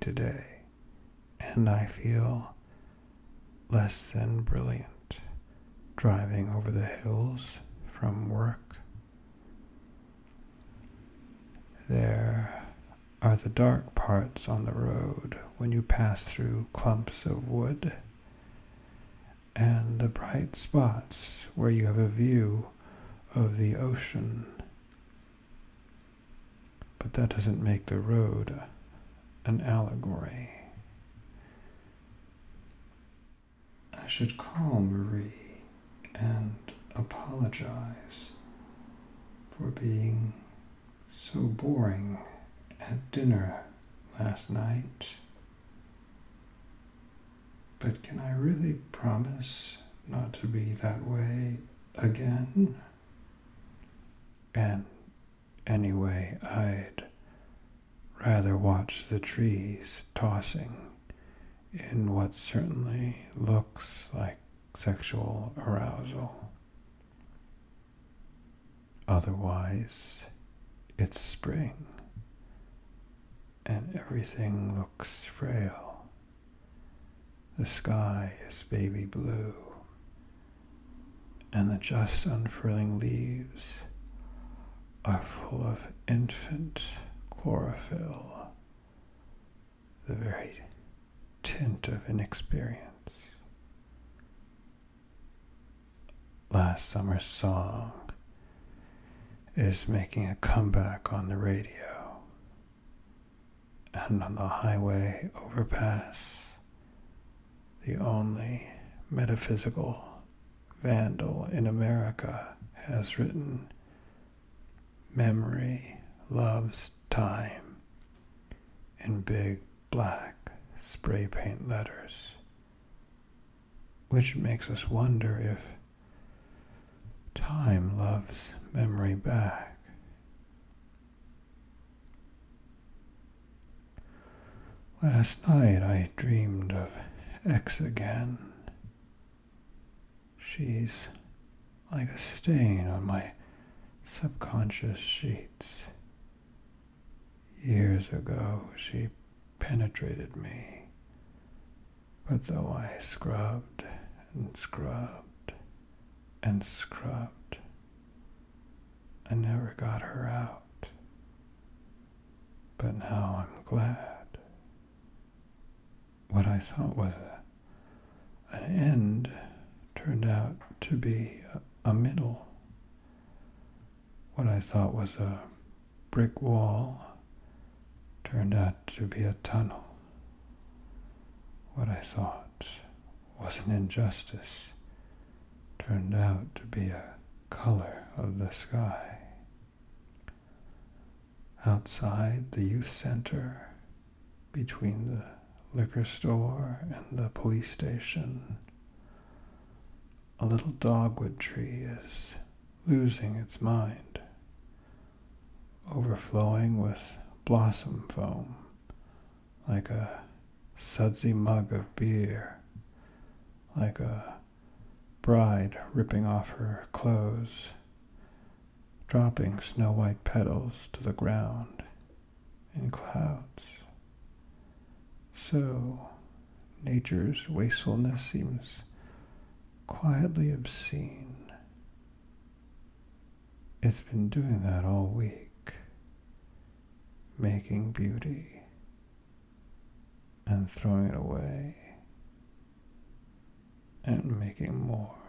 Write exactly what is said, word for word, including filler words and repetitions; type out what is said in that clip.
today, and I feel less than brilliant driving over the hills from work. There are the dark parts on the road when you pass through clumps of wood, and the bright spots where you have a view of the ocean. But that doesn't make the road an allegory. I should call Marie and apologize for being so boring at dinner last night. But can I really promise not to be that way again? And anyway, I'd rather watch the trees tossing in what certainly looks like sexual arousal. Otherwise, it's spring, and everything looks frail. The sky is baby blue, and the just unfurling leaves are full of infant chlorophyll, the very tint of inexperience. Last summer's song is making a comeback on the radio, and on the highway overpass, the only metaphysical vandal in America has written, "Memory loves time," in big black spray paint letters, which makes us wonder if time loves memory back. Last night I dreamed of X again. She's like a stain on my subconscious sheets. Years ago she penetrated me, but though I scrubbed and scrubbed and scrubbed, I never got her out. But now I'm glad. What I thought was a, an end turned out to be a, a middle. What I thought was a brick wall turned out to be a tunnel. What I thought was an injustice turned out to be a color of the sky. Outside the youth center, between the liquor store and the police station, a little dogwood tree is losing its mind, overflowing with blossom foam like a sudsy mug of beer, like a bride ripping off her clothes, dropping snow-white petals to the ground in clouds. So, nature's wastefulness seems quietly obscene. It's been doing that all week, making beauty and throwing it away and making more.